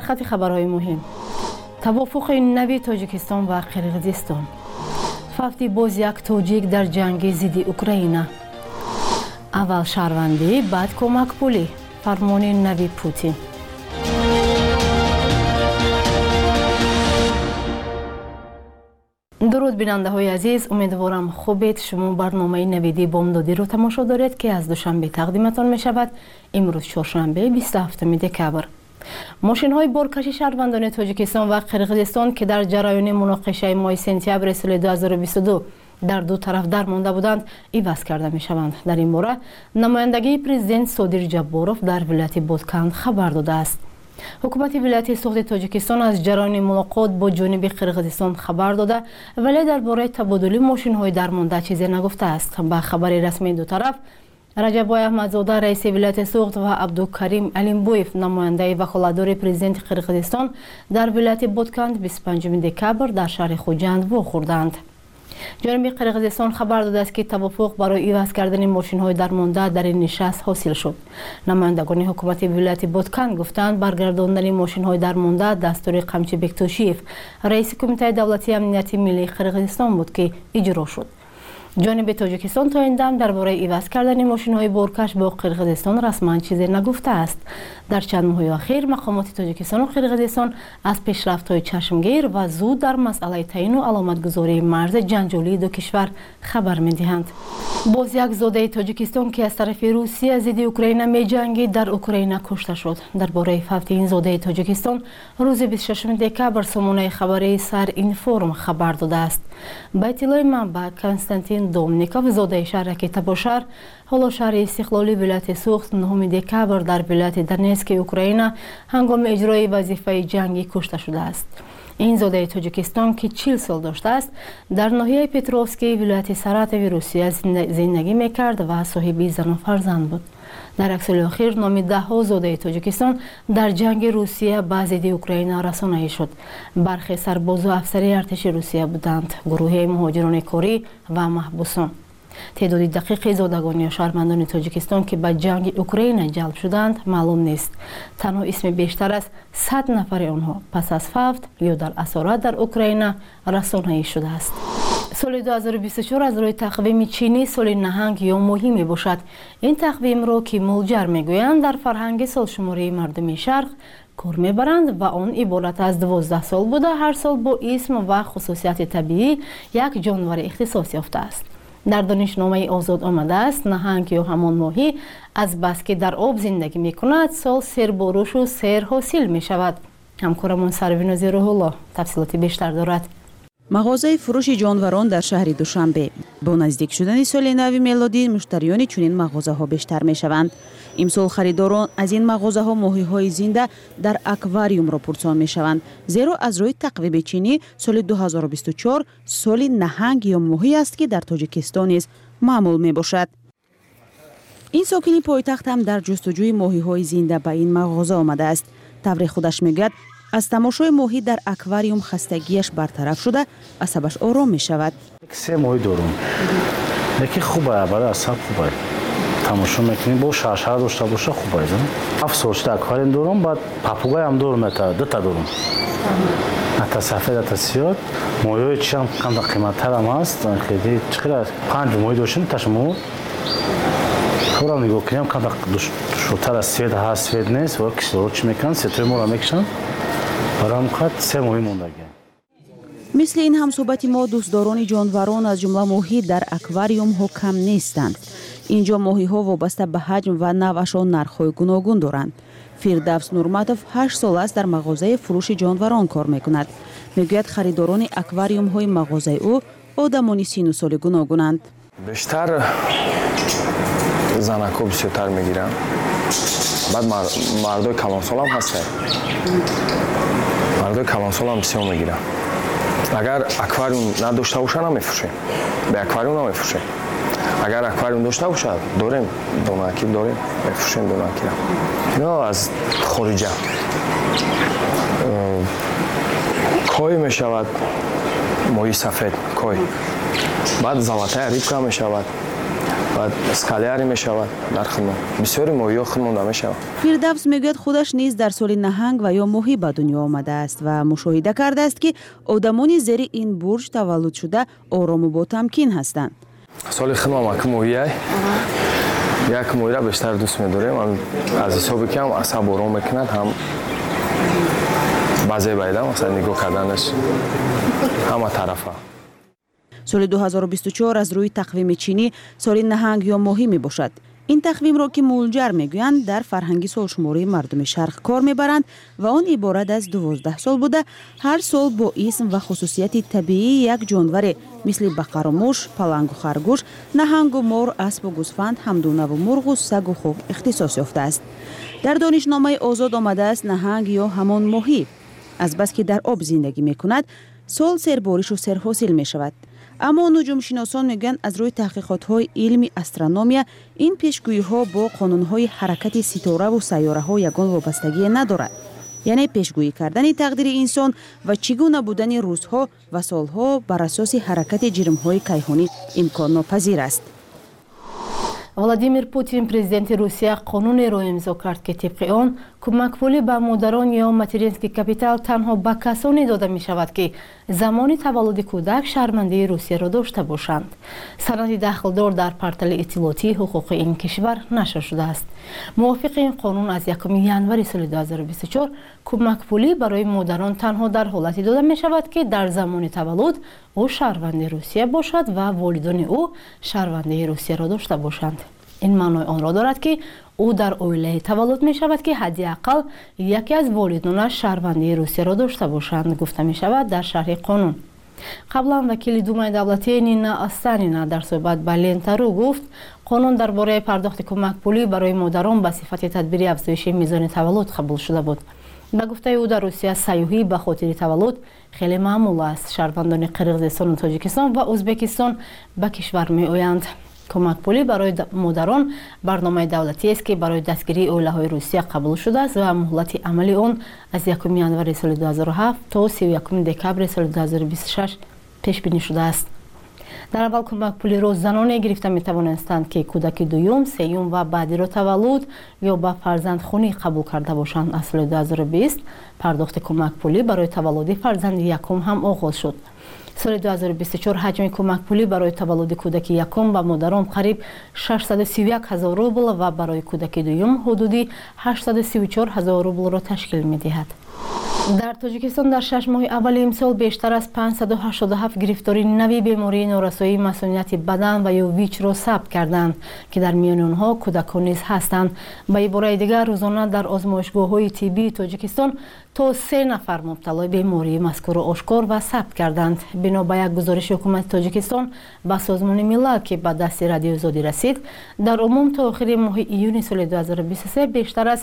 سرخط خبرهای مهم. توافق نوی تاجیکستان و قرقیزستان. فوت باز یک تاجیک در جنگ ضد اوکراین. اول شهروندی بعد کمک پولی. فرمان نوی پوتین. درود بیننده های عزیز، امیدوارم خوبید. شما برنامه نویدی بامدادی رو تماشا دارید که از دوشنبه تقدیمتان می شود. امروز چهارشنبه 27 دکبر. ماشین های بارکشی شهروندان تاجیکستان و قرقیزستان که در جریان مناقشه ماه سپتامبر سال 2022 در دو طرف درمانده بودند عوض کرده می شوند. در این باره نمایندگی پرزیدنت صادر جباروف در ولایت بودکند خبر داده است. حکومت ولایت سوخت تاجیکستان از جریان ملاقات با جانب قرقیزستان خبر داده ولی درباره تبادل ماشین های درمانده چیزی نگفته است. با خبر رسمی دو طرف رجبای احمدزاده رئیس ولایت سوخت و عبدالکریم علمبویف نماینده وکالتدار پرزیدنت قرقیزستان در ولایت بودکند 25 دکبر در شهر خوجند واخوردند. جانب قرقیزستان خبر داده است که توافق برای عوض کردن ماشین های درمانده در این نشست حاصل شد. نمایندگان حکومت ولایت بودکند گفتند برگرداندن ماشین های درمانده دستور قمچی بکتوشیف رئیس کمیته دولتی امنیتی ملی قرقیزستان بود که اجرا شد. جانب تاجیکستان تا این دم درباره عوض کردن ماشین های بارکش با قرقیزستان رسما چیزی نگفته است. در چند ماه اخیر مقامات تاجیکستان و قرقیزستان از پیشرفت‌های چشمگیر و زود در مسئله تعیین و علامتگذاری مرز جنجالی دو کشور خبر می‌دهند. باز یک زاده تاجیکستان که از طرف روسیه ضد اوکراین می‌جنگید در اوکراین کشته شد. درباره فوت این زاده تاجیکستان روز 26 دکبر سامانه خبری سر اینفورم خبر داده است. با اطلاع منبع کنستانتین دومنیکوف زاده شهرک تباشر حالا شهر استقلالی ولایت سوخت 9 دکبر در ولایت دونتسک اوکراین هنگام اجرای وظیفه جنگی کشته شده است. این زاده تاجیکستان که 40 سال داشته است در ناحیه پتروفسکی ولایت ساراتوف روسیه زندگی میکرد و صاحب زن و فرزند بود. در عکس الاخیر نام 10 زاده تاجیکستان در جنگ روسیه با ضد اوکراین رسانه‌ای شد. برخی سرباز و افسر ارتش روسیه بودند. گروه مهاجران کاری و محبوسان. تعداد دقیق زادگان یا شهروندان تاجیکستان که به جنگ اوکراین جلب شدند معلوم نیست. تنها اسم بیشتر از 100 نفر آنها پس از فوت یا در اسارت در اوکراین رسانه‌ای شده است. سال 2024 از روی تقویم چینی سال نهنگ یا ماهی می باشد. این تقویم را که موجر میگویند در فرهنگ سالشماری مردم شرق کار میبرند و آن عبارت از 12 سال بوده هر سال با اسم و خصوصیت طبیعی یک جانور اختصاص یافته است. در دانشنامه آزاد آمده است نهنگ یا همان ماهی از بس که در آب زندگی می کند سال سیر بروش و سیر حاصل می شود. همکارمون سرویناز روح الله تفصیلات بیشتر دارد. مغازه فروش جانوران در شهر دوشنبه با نزدیک شدن سال نو میلادی مشتریان چنین مغازه ها بیشتر می شوند. امسال خریداران از این مغازه ها ماهی های زنده در اکواریوم را پرسان می شوند زیرا از روی تقویم چینی سال 2024 سال نهنگ یا ماهی است که در تاجیکستان نیز معمول می باشد. این ساکنی پایتخت هم در جستجوی ماهی های زنده به این مغازه آمده است. طور خودش میگوید از تماشای ماهی در اکواریوم خستگیش برطرف شده عصبش آرام می شود. 3 ماهی دارم. یکی خوبه برای عصب خوبه. تماشا میکنیم با شرشره داشته باشه خوبه. 7 سال شده اکواریوم دارم بعد پاپوگای هم دارم دو تا دارم. تا سفید تا سیاه ماهی چی هم کم قیمت‌تر هم است. خیلی چقدر 5 ماهی داشتیم تاشمو. خورم نگاه کنیم کم دشوارتر از سفید هست سفید نیست و کشور چی میکنن سه ما را میکشن. برام خاط 3 ماهی موندگی. مثل این هم صحبت ما دوستداران جانوران از جمله ماهی در اکواریوم ها کم نیستند. اینجا ماهی ها وابسته به حجم و نوعشان نرخ‌های گوناگون دارند. فردوس نورمتوف 8 سال است در مغازه فروش جانوران کار میکند. میگوید خریداران اکواریوم های مغازه او آدمانی سن و سال گوناگونند. بیشتر زنکو بسیارتر میگیرن. بعد مردای کلانسال هم هستن. مردای کلانسال هم بسیار میگیرن. اگر اکواریوم نداشته باشه نمیفروشیم. به اکواریوم نمیفروشیم. اگر اکواریوم داشته باشه داریم دونکی داریم میفروشیم دونکی را. اینا از خارجه. کوی میشود ماهی سفید کوی. بعد زلطه ریبکا میشود. بعد скаляри мешавад дар хидмат бисёри моҳиҳо хидмонда мешавад. фирдавс мегӯяд худаш низ дар соли наҳанг ва ё моҳӣ ба дунё омадааст ва мушоҳида кардааст ки одамони зери ин бурҷ таваллуд шуда орому ботамкин ҳастанд. соли хидмам як моҳияй як моҳира бештар дӯст медорем. аз ҳисоби кам асаб ором мекунад, ҳам баъзе байда масалан нигоҳ карданаш ҳама тарафа. соли 2024 аз рӯи тақвими чинӣ соли наҳанг ё моҳӣ мебошад. ин тақвимро ки мулҷар мегӯянд дар фарҳанги солшумории мардуми шарқ кор мебаранд ва он иборат аз 12 сол буда ҳар сол бо исм ва хусусияти табиии як ҷонваре мисли бақару муш, палангу харгӯш, наҳангу мор, аспу гӯсфанд, ҳамдунаву мурғу сагу хуб ихтисос ёфтааст. дар донишномаи озод омадааст наҳанг ё ҳамон моҳӣ азбаски дар об зиндагӣ мекунад сол серборишу серҳосил мешавад. аммо нуҷумшиносон мегӯянд аз рӯи таҳқиқотҳои илми астрономия ин пешгӯиҳо бо қонунҳои ҳаракати ситораву сайёраҳо ягон вобастагие надорад. яъне пешгӯӣ кардани тақдири инсон ва чӣ гуна будани рӯзҳо ва солҳо бар асоси ҳаракати ҷирмҳои кайҳонӣ имконнопазир аст. Владимир Путин президенти Русия қонунеро имзо кард ки тибқи он кӯмакпулӣ ба модарон ё материнский капитал танҳо ба касоне дода мешавад ки замони таваллуди кӯдак шаҳрвандии Русияро дошта бошанд. санади дахлдор дар портали иттилоотии ҳуқуқи ин кишвар нашр шудааст. мувофиқи ин қонун аз 1 январи соли 2024 кӯмакпулӣ барои модарон танҳо дар ҳолате дода мешавад ки дар замони таваллуд ӯ шаҳрванди Русия бошад ва волидони ӯ шаҳрвандии Русияро дошта бошанд. ин маънои онро дорад ки ӯ дар оилае таваллуд мешавад ки ҳадди ақал яке аз волидонаш шаҳрвандии Русияро дошта бошанд, гуфта мешавад дар шарҳи қонун. қаблан вакили думаи давлатӣ Нина Астанина дар суҳбат ба Лента.ру гуфт, қонун дар бораи пардохти кӯмакпулӣ барои модарон ба сифати тадбири афзоиши мизони таваллуд қабул шуда буд. ба гуфтаи ӯ дар Русия сайёҳӣ ба хотири таваллуд хеле маъмул аст. шаҳрвандони Қирғизистону Тоҷикистон ва Ӯзбекистон ба кишвар меоянд. кӯмакпулӣ барои модарон барномаи давлатиест ки барои дастгирии оилаҳои Русия қабул шудааст ва муҳлати амали он аз 1 январи соли 2007 то 31 декабри соли 2026 пешбинӣ шудааст. дар аввал кӯмакпулиро заноне гирифта метавонастанд ки кӯдаки дуюм, сеюм ва баъдиро таваллуд ё ба фарзандхонӣ қабул карда бошанд. аз соли 2020 пардохти кӯмакпулӣ барои таваллуди фарзанди якум ҳам оғоз шуд. соли 2024 ҳаҷми кӯмакпулӣ барои таваллуди кӯдаки якум ба модарон қариб 631 000 рубл ва барои кӯдаки дуюм ҳудуди 834 000 рублро ташкил медиҳад. дар Тоҷикистон дар 6 моҳи аввали имсол бештар аз 587 гирифтори нави бемории норасоии масунияти бадан ва ё ВИЧ-ро сабт карданд ки дар миёни онҳо кӯдакон низ ҳастанд. ба ибораи дигар рӯзона дар озмоишгоҳҳои тиббии Тоҷикистон то 3 нафар мубталои бемории мазкурро ошкор ва сабт карданд. бино ба як гузориши ҳукумати Тоҷикистон ба Созмони милал ки ба дасти Радиозодӣ расид, дар умум то охири моҳи июни соли 2023 бештар аз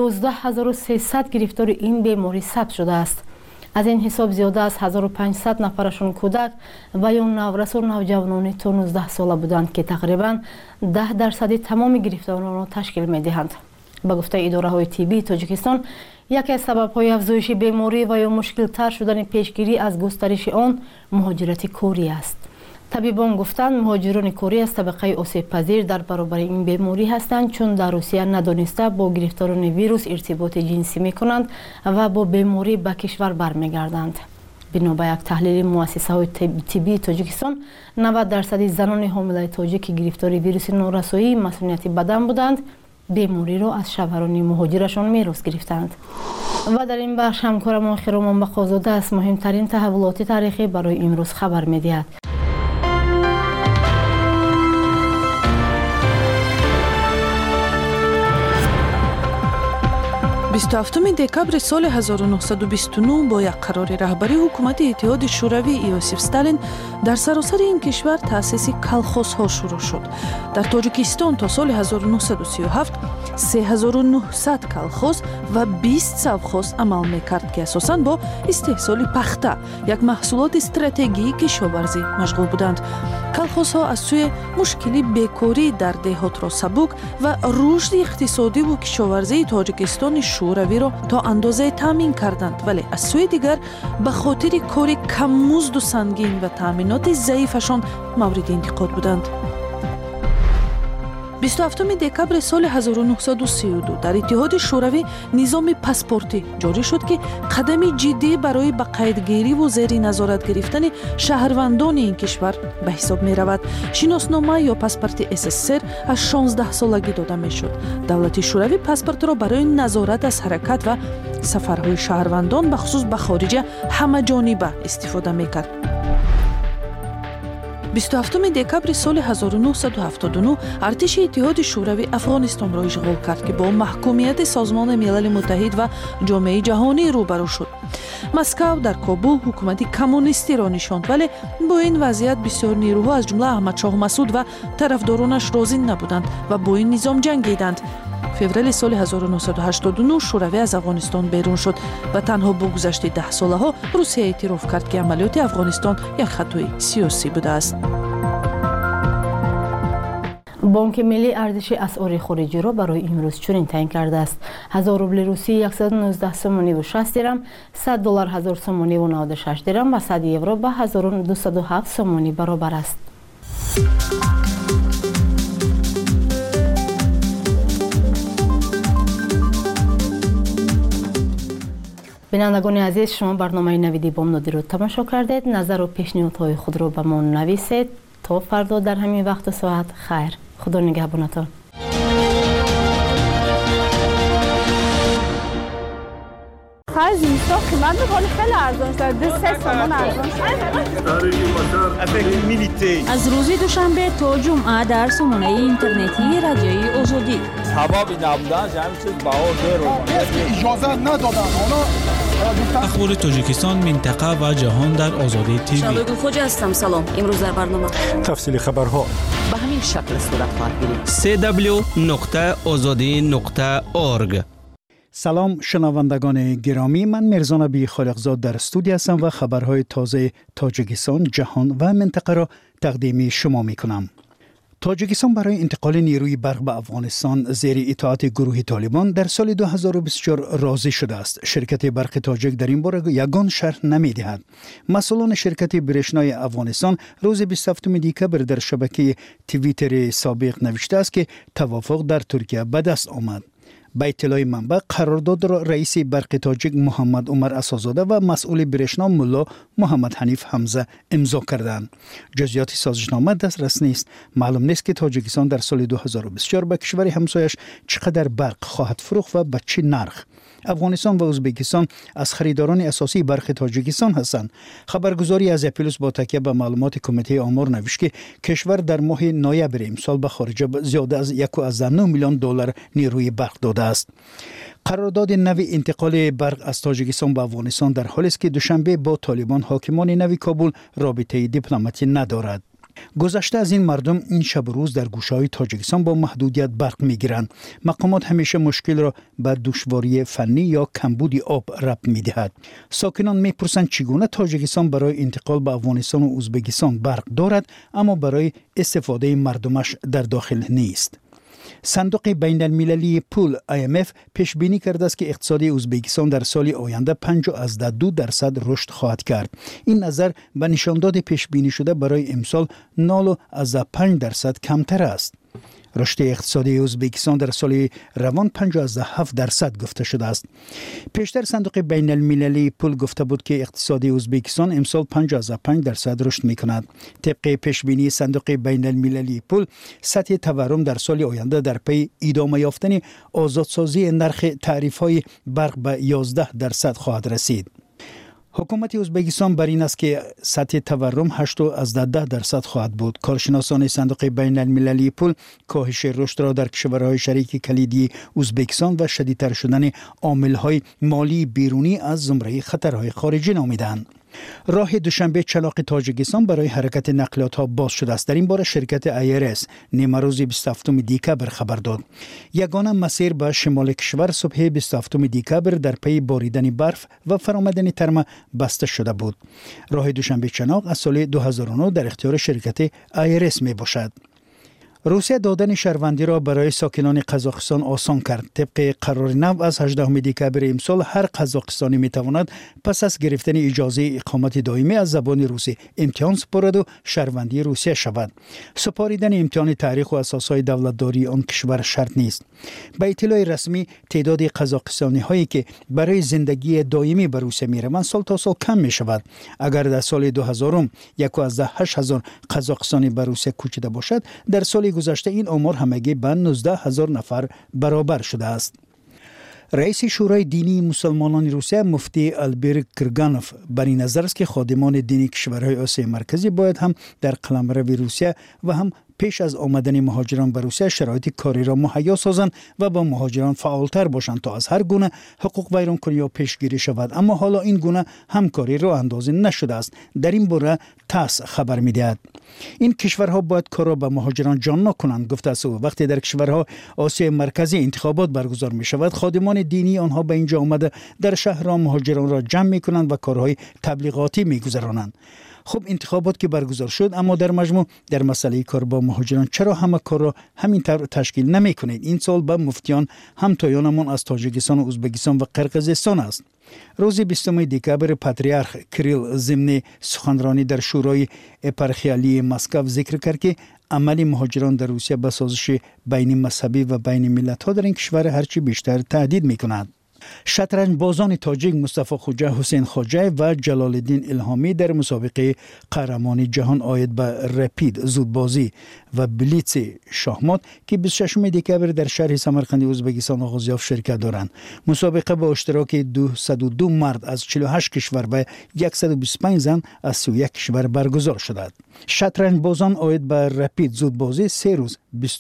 11300 гирифтори ин беморӣ сабт шудааст. аз ин ҳисоб зиёда аз 1500 нафарашон кӯдак ва ё наврасу навҷавонони то 19 сола буданд ки тақрибан 10% тамоми гирифторонро ташкил медиҳанд. ба гуфтаи идораҳои тиббии Тоҷикистон, яке аз сабабҳои афзоиши беморӣ ва ё мушкилтар шудани пешгирӣ аз густариши он муҳоҷирати корӣ аст. табибон гуфтанд, муҳоҷирони корӣ аз табақаи осебпазир дар баробари ин беморӣ ҳастанд, чун дар Русия надониста бо гирифторони вирус иртиботи ҷинсӣ мекунанд ва бо беморӣ ба кишвар бармегарданд. бино ба як таҳлили муассисаҳои тиббии Тоҷикистон, 90% занони ҳомилаи тоҷик ки гирифтори вируси норасоии масунияти бадан буданд, бемориро аз шавҳарони муҳоҷирашон мерос гирифтанд. ва дар ин бахш ҳамкорам Хиромон Бақозода аз муҳимтарин таҳаввулоти таърихӣ барои имрӯз хабар медиҳад. 27 декабри соли 1929 бо як қарори раҳбарии ҳукумати иттиҳоди шӯравӣ Иосиф Сталин дар саросари ин кишвар таъсиси колхозҳо шурӯъ шуд. дар Тоҷикистон то соли 1937 3900 колхоз ва 20 совхоз амал мекард ки асосан бо истеҳсоли пахта, як маҳсулоти стратегии кишоварзӣ машғул буданд. колхозҳо аз сӯи мушкили бекорӣ дар деҳотро сабук ва рушди иқтисодиву кишоварзии Тоҷикистони шӯравиро то андозае таъмин карданд, вале аз сӯи дигар ба хотири кори каммузду сангин ва таъминоти заифашон мавриди интиқод буданд. 27 دکبر سال 1932 در اتحاد شوروی نظام پاسپورتی جاری شد که قدمی جدی برای به قیدگیری و زیر نظارت گرفتن شهروندان این کشور به حساب می رود. شناسنامه یا پاسپورت SSR از 16 سالگی داده می شد. دولت شوروی پاسپورت را برای نظارت از حرکت و سفرهای شهروندان به خصوص به خارج همه جانبه استفاده می کرد. 27 دکبر سال 1979 ارتش اتحاد شوروی افغانستان را اشغال کرد که با محکومیت سازمان ملل متحد و جامعه جهانی روبرو شد. مسکو در کابل حکومت کمونیستی را نشاند، ولی با این وضعیت بسیار نیروها از جمله احمد شاه مسعود و طرفدارانش راضی نبودند و با این نظام جنگیدند. فوریه سال 1989 شوروی از افغانستان بیرون شد و تنها با گذشت 10 ساله ها روسیه اعتراف کرد که عملیات افغانستان یک خطای سیاسی بوده است. بانک ملی ارزش اسعار خارجی را برای امروز چنین تعیین کرده است: 1000 روبل روسی 119 سومانی و 60 درم، 100 دلار 1000 سومانی و 96 درم و 100 یورو به 1207 سومانی برابر است. بینندگان عزیز، شما برنامه نویدی بامدادی رو تماشا کردید. نظر و پیشنهادهای خود رو به ما نویسید. تا فردا در همین وقت و ساعت خیر. خدا نگهبانتان. خرج اینستا قیمت میکنه خیلی ارزان شده. 3 سومون ارزان شده. از روز دوشنبه تا جمعه در سامانه اینترنتی رادیوی آزادی. سبب نبودن همین چیز بهار داره. اجازه ندادن اخبار تاجیکستان، منطقه و جهان در آزادی تیوی. شبگو خوجا هستم. سلام. امروز در برنامه تفصیل خبرها به همین شکل صورت خواهد گرفت. www.azadi.org. سلام شنوندگان گرامی، من میرزا نبی خالقزاد در استودیو هستم و خبرهای تازه تاجیکستان، جهان و منطقه را تقدیم شما میکنم. تاجیکستان برای انتقال نیروی برق به افغانستان زیر اطاعت گروه طالبان در سال 2024 راضی شده است. شرکت برق تاجیک در این باره یگان شرح نمی‌دهد. مسئولان شرکت برشنای افغانستان روز 27 دکبر در شبکه توییتر سابق نوشته است که توافق در ترکیه به دست آمد. به اطلاع منبع، قرارداد را رئیس برق تاجیک محمد عمر اساس‌زاده و مسئول برشنا ملا محمد حنیف حمزه امضا کردند. جزئیات سازشنامه دسترس نیست. معلوم نیست که تاجیکستان در سال 2024 به کشور همسایش چقدر برق خواهد فروخت و به چه نرخ. افغانستان و ازبکستان از خریداران اساسی برق تاجیکستان هستند. خبرگزاری از اپیلوس با تکیه به معلومات کمیته آمار نوشت که کشور در ماه نوامبر امسال به خارج زیاده از 1.9 میلیون دلار نیروی برق داده است. قرارداد نوی انتقال برق از تاجیکستان به افغانستان در حالی است که دوشنبه با طالبان حاکمان نوی کابل رابطه دیپلماتی ندارد. گذشته از این مردم این شب و روز در گوشه‌های تاجیکستان با محدودیت برق می‌گیرند. مقامات همیشه مشکل را به دشواری فنی یا کمبود آب ربط می‌دهد. ساکنان می‌پرسند چگونه تاجیکستان برای انتقال به افغانستان و ازبکستان برق دارد اما برای استفاده مردمش در داخل نیست. صندوق بین المللی پول IMF پیش بینی کرده است که اقتصاد ازبکستان در سال آینده 5.2% رشد خواهد کرد. این نظر به نشانداد پیش بینی شده برای امسال 0.5% کمتر است. رشد اقتصادی ازبکستان در سال روان 5.7% گفته شده است. پیشتر صندوق بین المللی پول گفته بود که اقتصاد ازبکستان امسال 5.5% رشد می‌کند. طبق پیش بینی صندوق بین المللی پول، سطح تورم در سال آینده در پی ادامه یافتن آزادسازی نرخ تعرفه‌های برق به 11% خواهد رسید. حکومت ازبکستان بر این است که سطح تورم 8.10% خواهد بود. کارشناسان صندوق بین المللی پول کاهش رشد را در کشورهای شریک کلیدی ازبکستان و شدیدتر شدن عامل‌های مالی بیرونی از زمره خطرهای خارجی نامیدند. راه دوشنبه چلاق تاجیکستان برای حرکت نقلیات ها باز شده است. در این باره شرکت IRS نیمه روز 27 دکبر خبر داد. یگانه مسیر به شمال کشور صبح 27 دکبر در پی باریدن برف و فرآمدن ترم بسته شده بود. راه دوشنبه چلاق از سال 2009 در اختیار شرکت IRS می باشد. روسیه دادن شهروندی را برای ساکنان قزاقستان آسان کرد. طبق قرار نو از 18 دکبر امسال هر قزاقستانی میتواند پس از گرفتن اجازه اقامت دائمی از زبان روسی امتحان سپارد و شهروندی روسیه شود. سپاریدن امتحان تاریخ و اساسهای دولتداری آن کشور شرط نیست. به اطلاع رسمی تعداد قزاقستانی هایی که برای زندگی دائمی به روسیه میروند سال تا سال کم می شود. اگر در سال 2000 1,800 قزاقستانی به روسیه کوچیده باشد، در سال گذشته این آمار همگی به 19,000 نفر برابر شده است. رئیس شورای دینی مسلمانان روسیه مفتی البر کرگانوف بر این نظر است که خادمان دینی کشورهای آسیای مرکزی باید هم در قلمرو روسیه و هم پیش از آمدن مهاجران به روسیه شرایط کاری را مهیا سازند و با مهاجران فعالتر باشند تا از هر گونه حقوق ویرانکنی یا پیشگیری شود. اما حالا این گونه همکاری را اندازی نشده است. در این باره تاس خبر می‌دهد. این کشورها باید کار را به مهاجران جان نکنند. گفته است وقتی در کشورها آسیای مرکزی انتخابات برگزار می شود، خادمان دینی آنها به اینجا آمده در شهرها مهاجران را جمع می کنند و کارهای تبلیغاتی می گذرانند. خب انتخابات که برگزار شد، اما در مجموع در مسئله کار با مهاجران چرا همه کار را همین طور تشکیل نمی کنید؟ این سال به مفتیان همتایانمان از تاجیکستان و ازبکستان و قرقیزستان است. روز 20 دکبر پاتریارخ کریل ضمن سخنرانی در شورای اپارخیالی مسکو ذکر کرد که عمل مهاجران در روسیه به سازش بین مذهبی و بین ملت‌ها در این کشور هرچی بیشتر تهدید می‌کند. شطرنج بازان تاجیک مصطفی خوجه، حسین خوجه و جلال الدین الهامی در مسابقه قهرمانی جهان آید به رپید زودبازی و بلیتس شاهمات که 26 دکبر در شهر سمرقند ازبکستان آغاز یافت شرکت دارند. مسابقه با اشتراک 202 مرد از 48 کشور و 125 زن از 31 کشور برگزار شده است. شطرنج بازان آید به رپید زودبازی 3 روز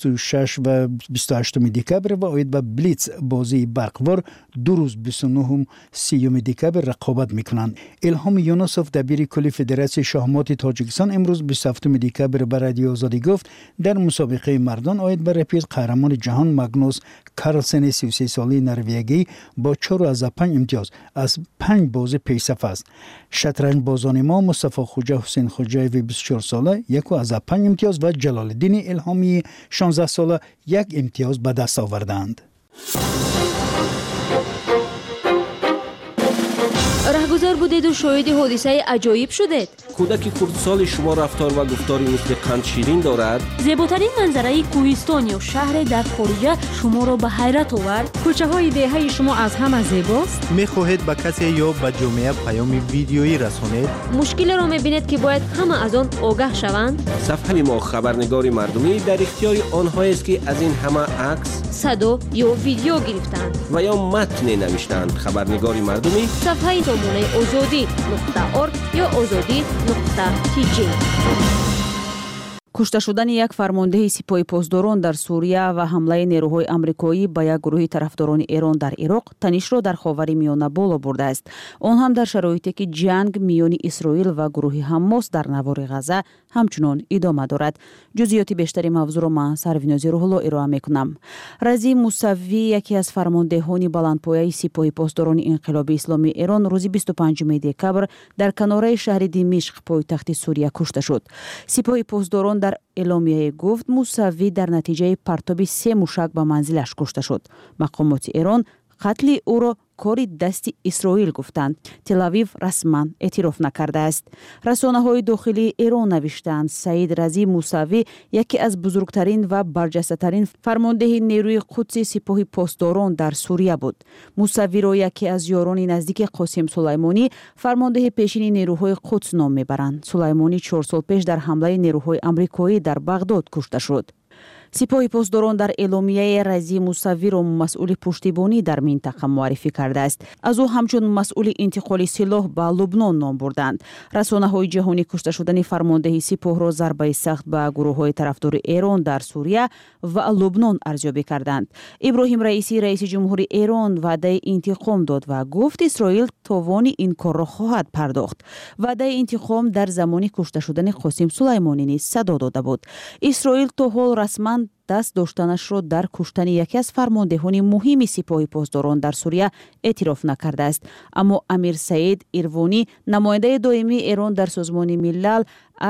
26 و 28 دکبر و آید به بلیتس بازی برقوار 2 روز 29 و 30 دکبر رقابت میکنند. الهام یونسوف دبیر کل فدراسیون شاهمات تاجیکستان امروز 27 دکبر به رادیو آزادی گفت در مسابقه مردان آید به رپید قهرمان جهان ماگنوس کارلسن 33 ساله نروژی با 4 از 5 امتیاز از 5 بازی پیشرفت است. شطرنج بازان ما مصطفی خوجه، حسین خوجه و 24 ساله 1 از 5 امتیاز و جلال الدین الهامی 16 ساله 1 امتیاز به دست آوردند. رهگذر بودید و شاهد حادثه عجایب شدید. کودک خردسال شما رفتار و گفتاری مثل قند شیرین دارد. زیباترین منظره کوهستان یا شهر در خارجه شما را به حیرت آورد. کوچه های دهه شما از همه زیباست. میخواهید به کسی یا به جامعه پیام ویدیویی رسانید؟ مشکل را میبینید که باید همه از آن آگاه شوند. صفحه ما خبرنگار مردمی در اختیار آنهایی است که از این همه عکس، صدا یا ویدیو گرفتند و یا متن نوشتند. خبرنگار مردمی صفحه نمونه azadi.org یا azadi.tg. کشته شدن یک فرمانده سپاه پاسداران در سوریه و حمله نیروهای آمریکایی به یک گروه طرفداران ایران در عراق تنش را در خاور میانه بالا برده است. آن هم در شرایطی که جنگ میان اسرائیل و گروه حماس در نوار غزه همچنان ادامه دارد. جزئیات بیشتری موضوع را من سروینازی روح الله ارائه میکنم. رضی موسوی یکی از فرماندهان بلندپایه سپاه پاسداران انقلاب اسلامی ایران روز 25 دکبر در کناره شهر دمشق پایتخت سوریه کشته شد. سپاه پاسداران در اعلامیه گفت موسوی در نتیجه پرتاب 3 موشک به منزلش کشته شد. مقامات ایران قتل او را کاری دست اسرائیل گفتند. تل‌آویو رسما اعتراف نکرده است. رسانه‌های داخلی ایران نوشتند سعید رضی موسوی یکی از بزرگترین و برجسته‌ترین فرمانده نیروی قدس سپاه پاسداران در سوریه بود. موسوی را یکی از یاران نزدیک قاسم سلیمانی فرمانده پیشین نیروهای قدس نام میبرند. سلیمانی 4 سال پیش در حمله نیروهای آمریکایی در بغداد کشته شد. سپاه پاسداران در اعلامیه رضی موسوی را مسئول پشتیبانی در منطقه معرفی کرده است. از او همچون مسئول انتقال سلاح به لبنان نام بردند. رسانه‌های جهانی کشته شدن فرمانده سپاه را ضربه سخت به گروه‌های طرفدار ایران در سوریه و لبنان ارزیابی کردند. ابراهیم رئیسی رئیس جمهوری ایران وعده انتقام داد و گفت اسرائیل توان این کار را خواهد پرداخت. وعده انتقام در زمان کشته شدن قاسم سلیمانی نیز صدا داده بود. اسرائیل تا حال رسما دست داشتنش را در کشتن یکی از فرماندهان مهم سپاه پاسداران در سوریه اعتراف نکرده است. اما امیر سعید ایروانی نماینده دائمی ایران در سازمان ملل از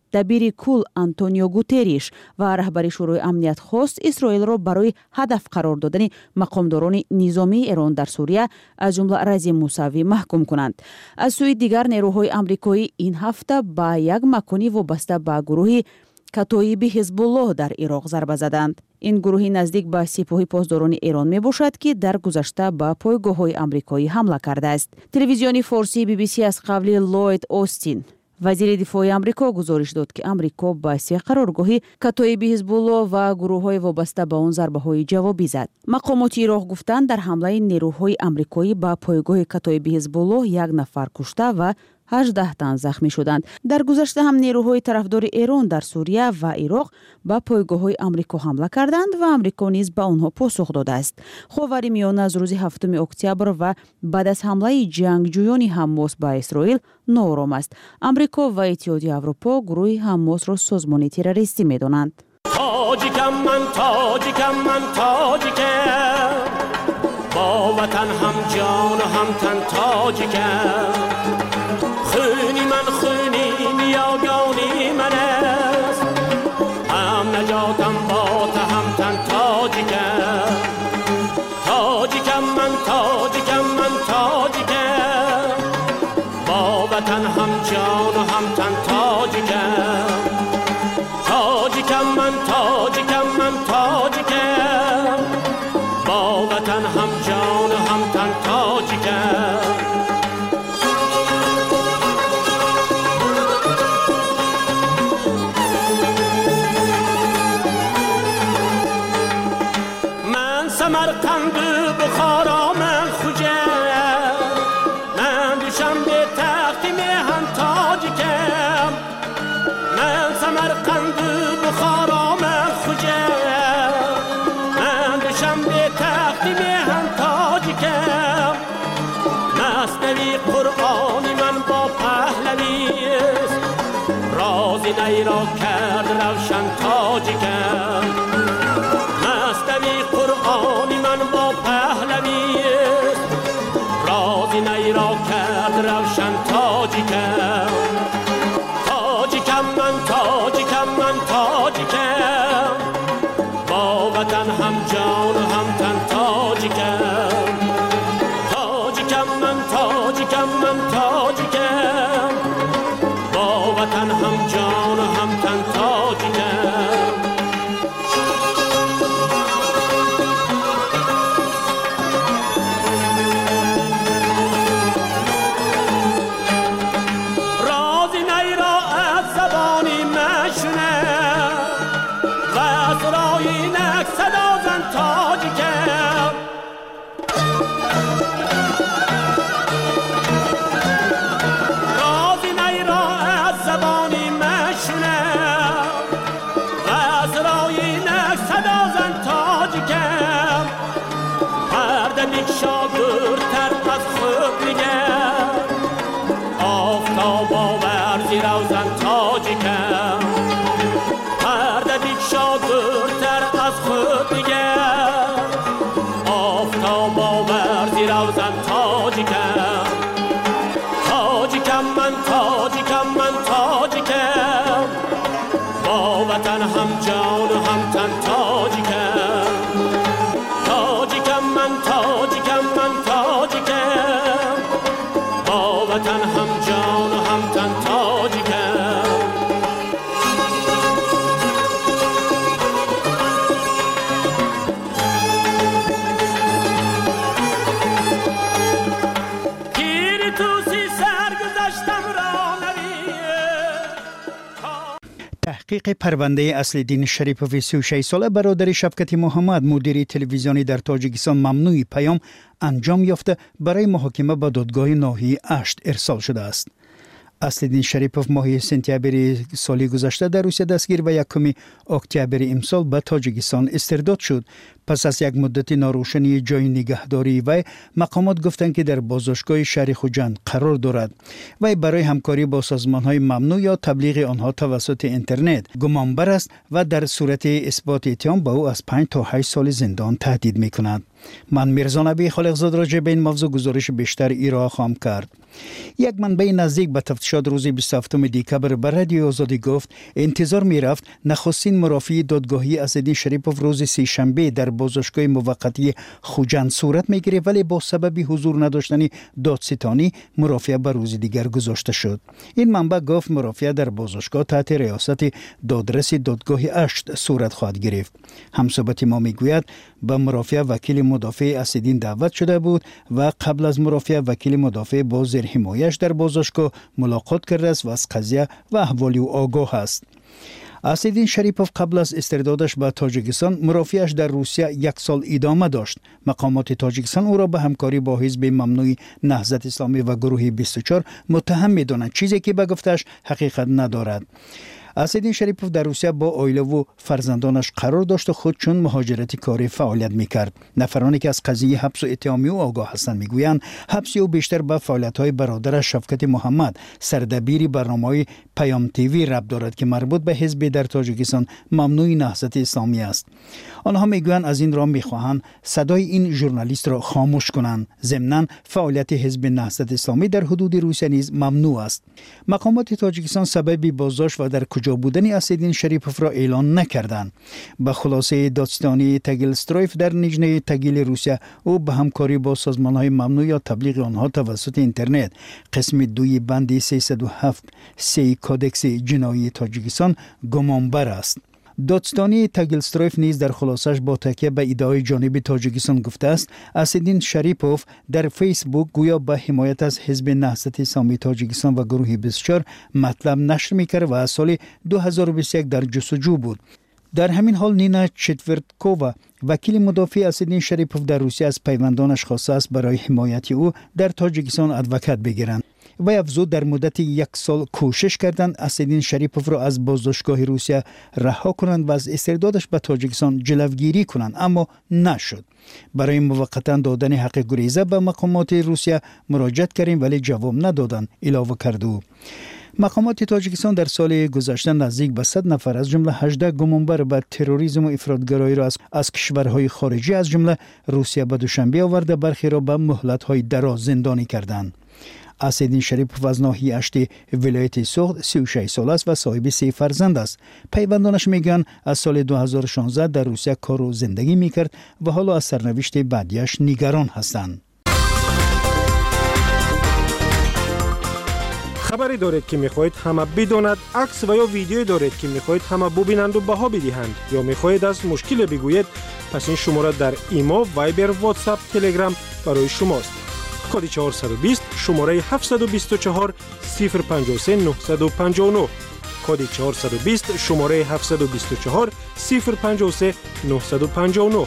дабири кул Антонио Гутериш ва раҳбари шӯрои амният хост Исроилро барои ҳадаф қарор додани мақомдорони низомии Эрон дар Сурия аз ҷумла Разим Мусаввӣ маҳкум кунанд. аз сӯи дигар нерӯҳои амрикоӣ ин ҳафта ба як макони вобаста ба гурӯҳи катоиби Ҳизбуллоҳ дар Ироқ зарба заданд. ин гурӯҳи наздик ба сипоҳи посдорони Эрон мебошад, ки дар гузашта ба пойгоҳҳои амрикоӣ ҳамла кардааст. Телевизиони форсии BBC аз қавли Ллойд Остин, вазири дифои Амрико, гузориш дод, ки Амрико баъси қароргоҳи катоиби Ҳизбуллоҳ ва гурӯҳҳои вобаста ба он зарбаҳои ҷавобӣ зад. Мақомоти Ироқ гуфтанд, дар ҳамлаи нерӯҳои амрикоӣ ба пойгоҳи катоиби Ҳизбуллоҳ 1 нафар кушта ва 18 тан захмӣ шуданд. дар гузашта ҳам нерӯҳои тарафдори Эрон дар Сурия ва Ироқ ба пойгоҳҳои Амрико ҳамла карданд ва Амрико низ ба онҳо посух додааст. ховари миёна аз рӯзи 7 октябр ва баъд аз ҳамлаи ҷангҷӯёни Ҳамос ба Исроил ноором аст. Амрико ва Иттиҳоди Аврупо гурӯҳи Ҳамосро созмони террористӣ медонанд. تاجیکم من تاجیکم با وطن هم جان و هم تن تاجیکم خونی من خونی نیاگانی من است هم نجاتم با تا هم تن تاجیکم تاجیکم من تاجیکم با وطن هم جان و هم تن تاجیکم تاجیکم من تاجیکم با وطن هم جان و هم تن تاجیکم من سمرقند بخارا من خوجم من دوشنبه تخت میهن تاجیکم من سمرقند بخارا من خوجم من دوشنبه تخت میهن تاجیکم مثنوی قرآنی من با پهلوی است رازی نی را کرد روشن تاجیکم مثنوی قرآنی من با پهلوی است رازی نی را کرد روشن تاجیکم تاجیکم من تاجیکم با وطن هم جان و هم تن تاجیکم تاجیکم من تاجیکم با وطن هم جان و هم تن تاجیکم رازی نی را از زبانی مشنه و از رای نک صدا زن تاجیکم رازی نی را از زبانی مشنه و از رای نک صدا زن تاجیکم هر دمی شاگردتر از خود میگم آفتاب آور زیر روزن تاجیکم هر دمی شاگردتر از خود میگم آفتاب آور زیر روزن تاجیکم تاجیکم من تاجیکم با وطن هم جان و هم تن تاجیکم تاجیکم من تاجیکم با وطن هم جان و هم تن تاجیکم گیری توسی سرگذشتم را تحقیق پرونده اصل‌الدین شریپوف 36 ساله برادر شفقت محمد مدیر تلویزیونی در تاجیکستان ممنوع پیام انجام یافته برای محاکمه به دادگاه ناحیه اشت ارسال شده است. اصل‌الدین شریپوف ماه سپتامبر سال گذشته در روسیه دستگیر و 1 اکتبر امسال به تاجیکستان استرداد شد. پس از یک مدت ناروشنی جای نگهداری وی، مقامات گفتند که در بازداشتگاه شهر خوجند قرار دارد. وی برای همکاری با سازمان‌های ممنوع یا تبلیغ آنها توسط اینترنت گمانبر است و در صورت اثبات اتهام به او از 5 تا 8 سال زندان تهدید می‌کند. من میرزا نبی خالقزاد راجع به این موضوع گزارش بیشتر ایرا خواهم کرد. یک منبع نزدیک به تفتیشات روز 27 دکبر بر رادیو آزادی گفت انتظار میرفت نخستین مرافعه دادگاهی اسدالدین شریپوف روز سه‌شنبه در بازداشتگاه موقتی خوجند صورت میگیره، ولی با سبب حضور نداشتن دادستانی مرافعه به روز دیگر گذاشته شد. این منبع گفت مرافعه در بازداشتگاه تحت ریاست دادرس دادگاه اشت صورت خواهد گرفت. همصحبت ما میگوید به مرافعه وکیل مدافع اسدالدین دعوت شده بود و قبل از مرافعه وکیل مدافع با زیر حمایش در بازداشتگاه ملاقات کرده است و از قضیه و احوال او آگاه است. اسدالدین شریپوف قبل از استردادش به تاجیکستان مرافعش در روسیه 1 سال ادامه داشت. مقامات تاجیکستان او را به همکاری با حزب ممنوع نهضت اسلامی و گروه 24 متهم می‌دانند، چیزی که به گفتش حقیقت ندارد. اسدالدین شریپوف در روسیه با عائله و فرزندانش قرار داشت و خود چون مهاجرتی کاری فعالیت میکرد. نفرانی که از قضیه حبس و اتهام او آگاه هستند میگویند حبس او بیشتر به فعالیت‌های برادرش شفقت محمد سردبیر برنامه‌های پیام تیوی ربط دارد که مربوط به حزب در تاجیکستان ممنوع نهضت اسلامی است. آنها میگویند از این راه میخواهند صدای این ژورنالیست را خاموش کنند. ضمناً فعالیت حزب نهضت اسلامی در حدود روسیه نیز ممنوع است. مقامات تاجیکستان سبب بازداشت و در کجا بودن اسدالدین شریپوف را اعلان نکردند. به خلاصه دادستانی تگیلسترویف در نیژنی تگیل روسیه او به همکاری با سازمان‌های ممنوع یا تبلیغ آنها توسط اینترنت قسم 2 بند 307 3 کودکس جنایی تاجیکستان گمانبر است. دادستانی تگیلسترویف نیز در خلاصش با تکیه به ادعای جانب تاجیکستان گفته است اسدالدین شریپوف در فیسبوک گویا به حمایت از حزب نهضت اسلامی تاجیکستان و گروه 24 مطلب نشر میکرد و از سال 2021 در جستجو بود. در همین حال نینا چتورتکووا وکیل مدافع اسدالدین شریپوف در روسیه از پیوندانش خواسته است برای حمایت او در تاجیکستان ادوکات بگیرند. و افزود در مدت 1 سال کوشش کردند اسدالدین شریپوف را از بازداشتگاه روسیه رها کنند و از استردادش به تاجیکستان جلوگیری کنند، اما نشد. برای موقتا دادن حق گریزه به مقامات روسیه مراجعت کردیم ولی جواب ندادند، اضافه کرد او. مقامات تاجیکستان در سال گذشته نزدیک به 100 نفر از جمله 18 گمانبر به تروریسم و افراطگرایی را از کشورهای خارجی از جمله روسیه به دوشنبه آورده، برخی را به مهلت‌های دراز زندانی کردند. اسدالدین شریپوف از ناحیه اشت ولایت سوخت 36 سال است و صاحب 3 فرزند است. پیوندانش میگن از سال 2016 در روسیه کار و زندگی میکرد و حالا از سرنوشت بعدیش نگران هستند. خبری دارید که میخواهید همه بداند، عکس و یا ویدیویی دارید که میخواهید همه ببینند و بها بدهند، یا میخواهید از مشکل بگویید، پس این شماره در ایما، وایبر، واتساپ، تلگرام برای شماست. کد 420 شماره 724 053 959 کد 420 شماره 724 053 959.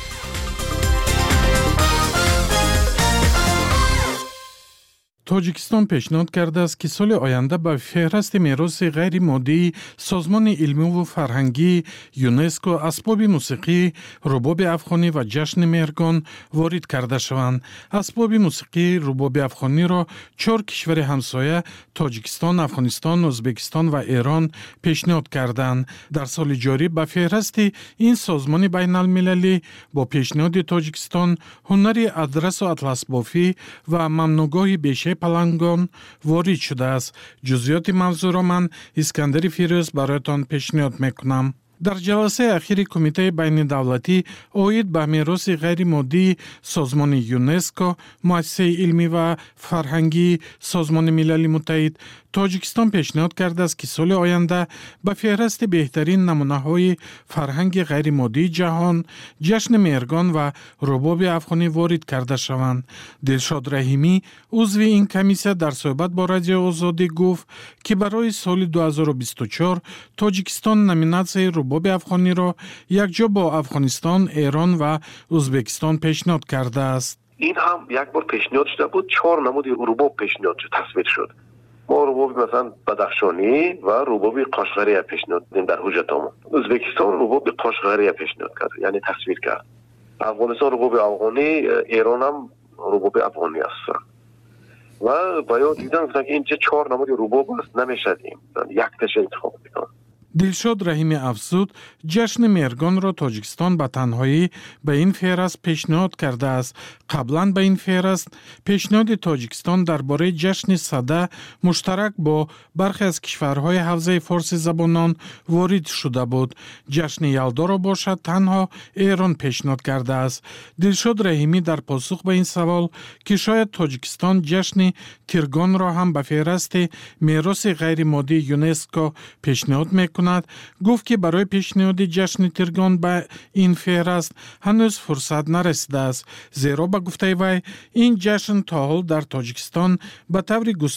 تاجیکستان پیشنهاد کرده است که سال آینده به فهرست میراث غیر مادی سازمان علمی و فرهنگی یونسکو اسباب موسیقی رباب افغانی و جشن مهرگان وارد کرده شوند. اسباب موسیقی رباب افغانی را 4 کشور همسایه تاجیکستان، افغانستان، ازبکستان و ایران پیشنهاد کردند. در سال جاری به فهرست این سازمان بین المللی با پیشنهاد تاجیکستان هنر ادرس و اطلس بافی و ممنوعگاه بیشه پلنگان وارد شده است. جزئیات موضوع را من اسکندر فیروز برایتان پیشنهاد میکنم. در جلسه اخیر کمیته بین دولتی اوید به میراث غیر مادی سازمان یونسکو، مؤسسه علمی و فرهنگی سازمان ملل متحد تاجیکستان پیشنهاد کرده است که سال آینده به فهرست بهترین نمونه‌های فرهنگ غیر مادی جهان جشن مهرگان و رباب افغانی وارد کرده شوند. دلشاد رحیمی عضو این کمیسیه در صحبت با رادیو آزادی گفت که برای سال 2024 تاجیکستان نامیناسیون رباب افغانی را یکجا با افغانستان، ایران و ازبکستان پیشنهاد کرده است. این هم یک بار پیشنهاد شده بود، 4 نمود رباب پیشنهاد شد، تصویر شد. ما رباب مثلا بدخشانی و رباب قاشقری پیشنهاد دادیم در حجت آمد. ازبکستان رباب قاشقری پیشنهاد کرد، یعنی تصویر کرد. افغانستان رباب افغانی، ایران هم رباب افغانی است. و باید دیدن که اینجا 4 نماد رباب است، نمیشدیم یک تش انتخاب میکنم. دلشاد رحیمی افزود جشن مهرگان را تاجیکستان به تنهایی به این فهرست پیشنهاد کرده است. قبلا به این فهرست پیشنهاد تاجیکستان درباره جشن سده مشترک با برخی از کشورهای حوزه فارسی زبانان وارد شده بود. جشن یلدا را باشد تنها ایران پیشنهاد کرده است. دلشاد رحیمی در پاسخ به این سوال که شاید تاجیکستان جشن کرگان را هم به فهرست میراث غیر مادی یونسکو پیشنهاد میکند، گفت که برای پیشنهاد جشن ترگان به این فهرست هنوز فرصت نرسیده است، زیرا به گفته وی این جشن تا حال در تاجیکستان به طور